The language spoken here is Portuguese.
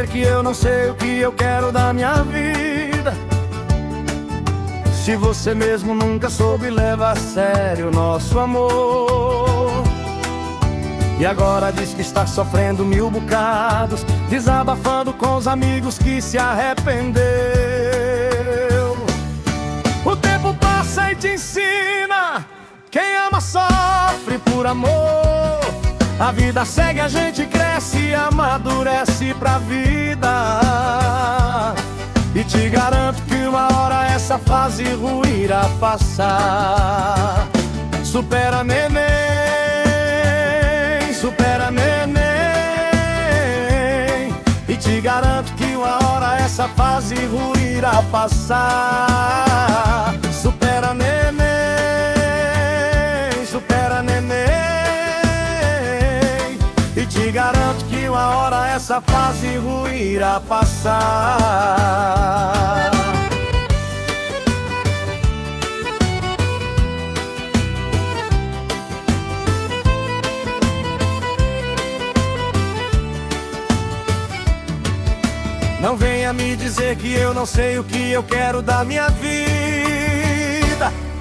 dizer que eu não sei o que eu quero da minha vida, se você mesmo nunca soube levar a sério nosso amor? E agora diz que está sofrendo 1000 bocados, desabafando com os amigos que se arrependeu. O tempo passa e te ensina, quem ama sofre por amor. A vida segue, a gente cresce e amadurece pra vida. E te garanto que uma hora essa fase ruim irá passar. Supera, neném, supera, neném. E te garanto que uma hora essa fase ruim irá passar. Supera, neném, supera, neném. E te garanto que uma hora essa fase ruim irá passar. Não venha me dizer que eu não sei o que eu quero da minha vida,